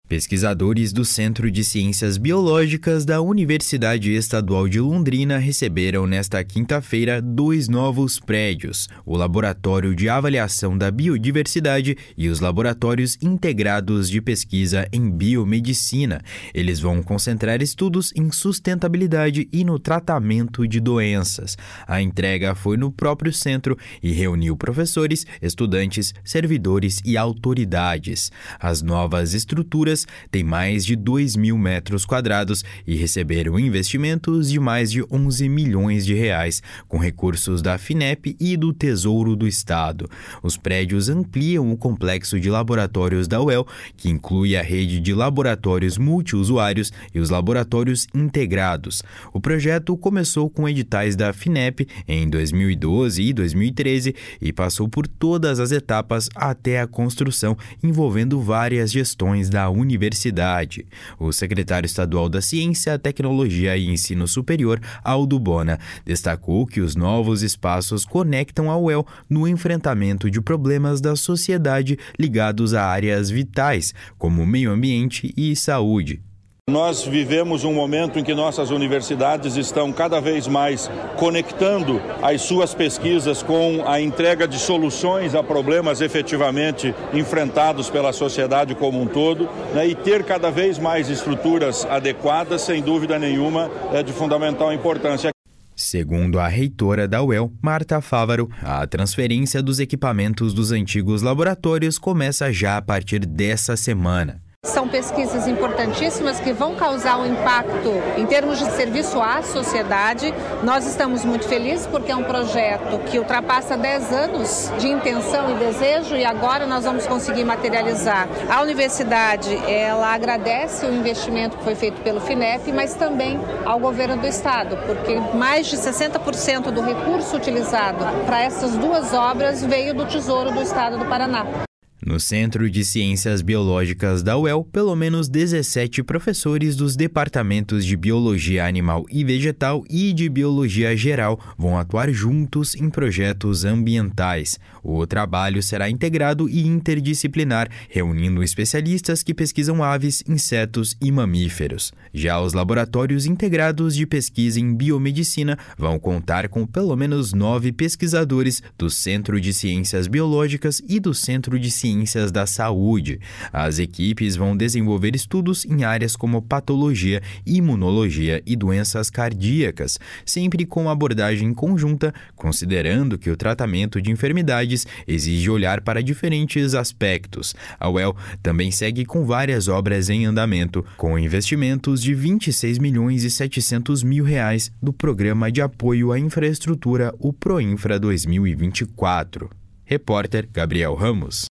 Pesquisadores do Centro de Ciências Biológicas da Universidade Estadual de Londrina receberam nesta quinta-feira 2 novos prédios, o Laboratório de Avaliação da Biodiversidade e os Laboratórios Integrados de Pesquisa em Biomedicina. Eles vão concentrar estudos em sustentabilidade e no tratamento de doenças. A entrega foi no próprio centro e reuniu professores, estudantes, servidores e autoridades. As novas estruturas têm mais de 2.000 metros quadrados e receberam investimentos de mais de 11 milhões de reais, com recursos da FINEP e do Tesouro do Estado. Os prédios ampliam o complexo de laboratórios da UEL, que inclui a rede de laboratórios multiusuários e os laboratórios integrados. O projeto começou com editais da FINEP em 2012 e 2013 e passou por todas as etapas até a construção, envolvendo várias gestões da universidade. O secretário estadual da Ciência, Tecnologia e Ensino Superior, Aldo Bona, destacou que os novos espaços conectam a UEL no enfrentamento de problemas da sociedade ligados a áreas vitais, como meio ambiente e saúde. Nós vivemos um momento em que nossas universidades estão cada vez mais conectando as suas pesquisas com a entrega de soluções a problemas efetivamente enfrentados pela sociedade como um todo, e ter cada vez mais estruturas adequadas, sem dúvida nenhuma, é de fundamental importância. Segundo a reitora da UEL, Marta Fávaro, a transferência dos equipamentos dos antigos laboratórios começa já a partir dessa semana. São pesquisas importantíssimas que vão causar um impacto em termos de serviço à sociedade. Nós estamos muito felizes porque é um projeto que ultrapassa 10 anos de intenção e desejo e agora nós vamos conseguir materializar. A universidade, ela agradece o investimento que foi feito pelo FINEP, mas também ao governo do estado, porque mais de 60% do recurso utilizado para essas duas obras veio do Tesouro do Estado do Paraná. No Centro de Ciências Biológicas da UEL, pelo menos 17 professores dos departamentos de Biologia Animal e Vegetal e de Biologia Geral vão atuar juntos em projetos ambientais. O trabalho será integrado e interdisciplinar, reunindo especialistas que pesquisam aves, insetos e mamíferos. Já os laboratórios integrados de pesquisa em biomedicina vão contar com pelo menos 9 pesquisadores do Centro de Ciências Biológicas e do Centro de Ciências da Saúde. As equipes vão desenvolver estudos em áreas como patologia, imunologia e doenças cardíacas, sempre com abordagem conjunta, considerando que o tratamento de enfermidades exige olhar para diferentes aspectos. A UEL também segue com várias obras em andamento, com investimentos de 26 milhões e 700 mil reais do Programa de Apoio à Infraestrutura, o PROINFRA 2024. Repórter Gabriel Ramos.